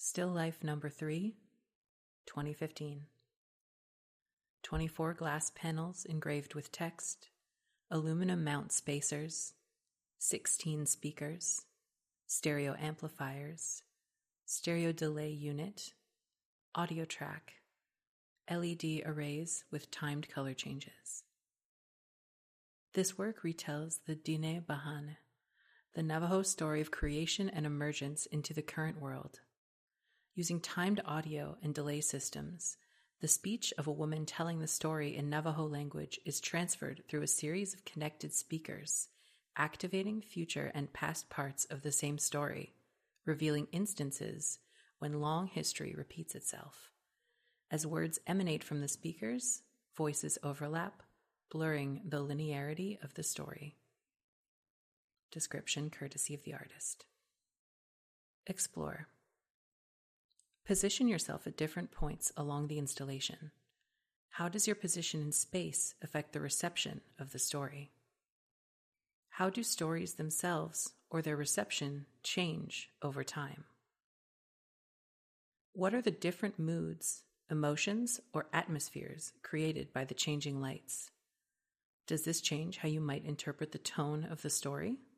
Still Life number 3, 2015. 24 glass panels engraved with text, aluminum mount spacers, 16 speakers, stereo amplifiers, stereo delay unit, audio track, LED arrays with timed color changes. This work retells the Diné Bahane, the Navajo story of creation and emergence into the current world. Using timed audio and delay systems, the speech of a woman telling the story in Navajo language is transferred through a series of connected speakers, activating future and past parts of the same story, revealing instances when long history repeats itself. As words emanate from the speakers, voices overlap, blurring the linearity of the story. Description courtesy of the artist. Explore. Position yourself at different points along the installation. How does your position in space affect the reception of the story? How do stories themselves or their reception change over time? What are the different moods, emotions, or atmospheres created by the changing lights? Does this change how you might interpret the tone of the story?